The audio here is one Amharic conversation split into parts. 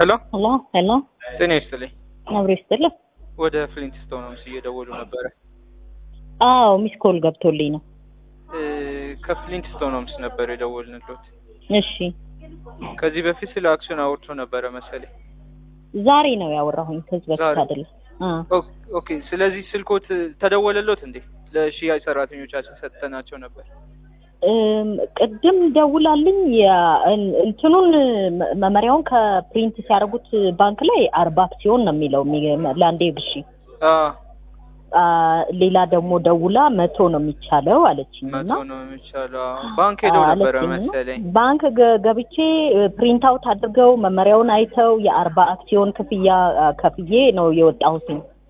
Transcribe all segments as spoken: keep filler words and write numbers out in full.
ሄሎ ሄሎ ሄሎ ጤና ይስጥልኝ። አብሮ ይስጥልኝ። ወደ ፍሊንትስቶን ነው እየደወሉ ነበር። አዎ ሚስ ኮል ገብቶልኝ ነው። እ ከፍሊንትስቶን ነው ነበር የደወልንልዎት። እሺ ከዚህ በፊት ስለ አክሽን አውርቶ ነበር መሰለኝ። ዛሬ ነው ያወራሁኝ ከዚህ በፊት አይደለም። አ ኦኬ ስለዚህ ስልኮት ተደወለልዎት እንዴ? ለሽያጭ ሰራተኞቻችን ሰጥተናቸው ነበር። እም ቅድም ደውላልኝ እንትኑን መመሪያውን ከፕሪንት ሲያደርጉት ባንክ ላይ አርባ አክሲዮን ነው የሚለው ለአንዴ ግዢ። አ አ ሌላ ደግሞ ደውላ መቶ ነው የሚቻለው አለችኝና መቶ ነው የሚቻለው። ባንክ ሄደው ነበር መሰለኝ። ባንክ ገብቼ ፕሪንት አውት አድርገው መመሪያውን አይተው የአርባ አክሲዮን ክፍያ ከፍዬ ነው የወጣሁት።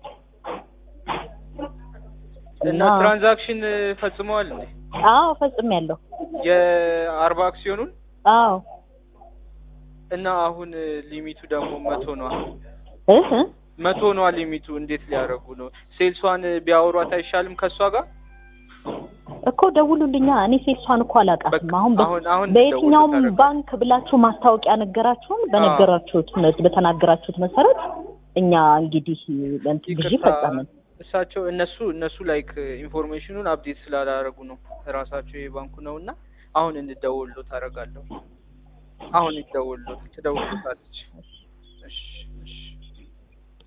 እና ትራንዛክሽን ፈጽመዋል እንዴ? አዎ ፈጽሜያለሁ። የአርባ አክሲዮኑን? አዎ። እና አሁን ሊሚቱ ደግሞ መቶ ነው። እህ መቶ ነው ሊሚቱ። እንዴት ሊያረጉ ነው? ሴልሷን ቢያወሯት አይሻልም ከሷ ጋር? እኮ ደውሉልኛ። እኔ ሴልሷን እኮ አላውቃትም። አሁን አሁን አሁን በየትኛውም ባንክ ብላችሁ ማስታወቂያ ነገራችሁን? በነገራችሁት በተናገራችሁት መሰረት እኛ እንግዲህ እንትን ግዢ ፈጸምን። እሳቸው እነሱ እነሱ ላይክ ኢንፎርሜሽኑን አፕዴት ስላላረጉ ነው ራሳቸው የባንኩ ነውና አሁን እንደደውልሎት አረጋለሁ። አሁን እንደደውልሎት ትደውልሎታለች።